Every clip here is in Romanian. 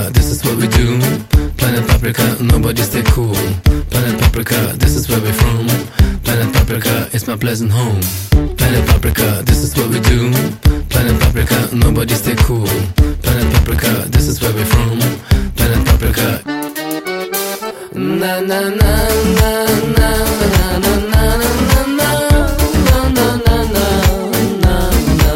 Paprika, this is what we do. Planet Paprika, nobody stay cool. Planet Paprika, this is where we're from. Planet Paprika, it's my pleasant home. Planet Paprika, this is what we do. Planet Paprika, nobody stay cool. Planet Paprika, this is where we're from. Planet Paprika. Na na na na na na na na na na na na.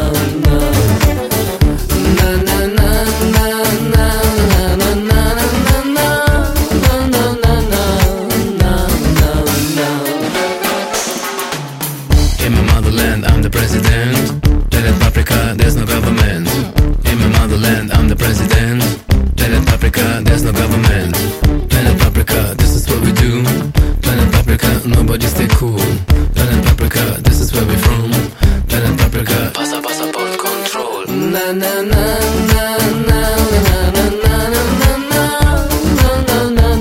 In my motherland, I'm the president. Planet Paprika, there's no government. In my motherland, I'm the president. Planet Paprika, there's no government. Planet Paprika, this is what we do. Planet Paprika, nobody stay cool. Planet Paprika, this is where we're from. Planet Paprika, passport control. Na na na na na na na na na na.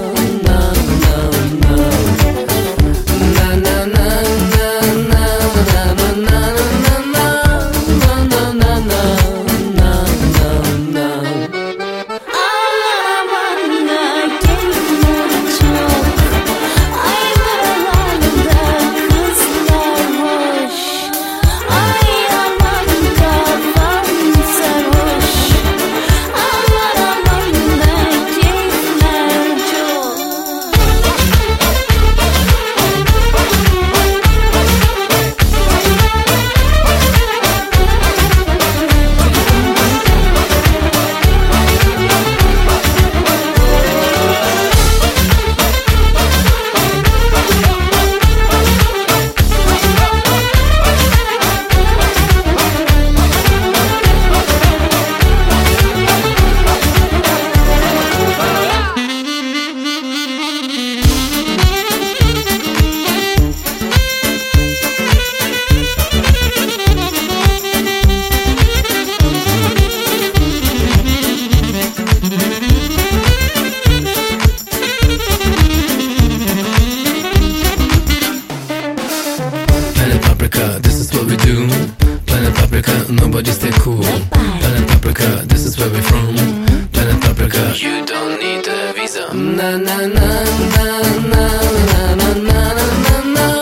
This is what we do. Planet Paprika, nobody stay cool. Planet Paprika, this is where we're from. Planet Paprika, you don't need a visa. Na na na na na na na na na na.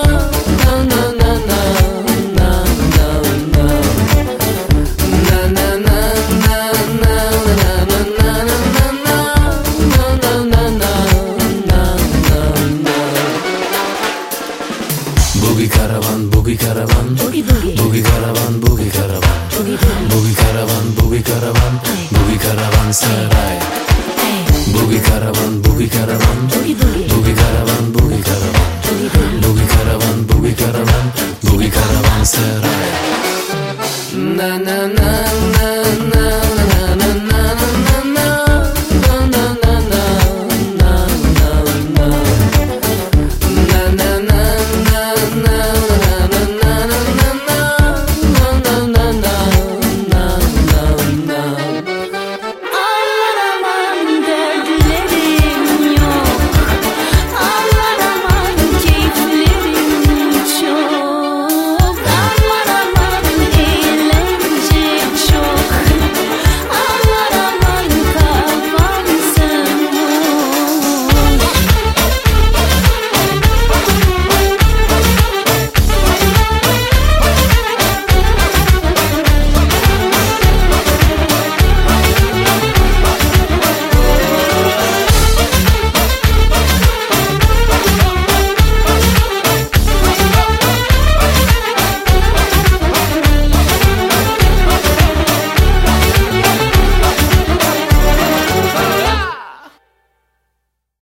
Boogie caravan, boogie caravan, boogie boogie, boogie caravan, boogie caravan, boogie boogie caravan, boogie caravan, boogie caravan sarai. Boogie caravan, boogie caravan, boogie boogie, boogie caravan, boogie caravan, boogie caravan, boogie caravan, boogie caravan sarai. Na na na na na.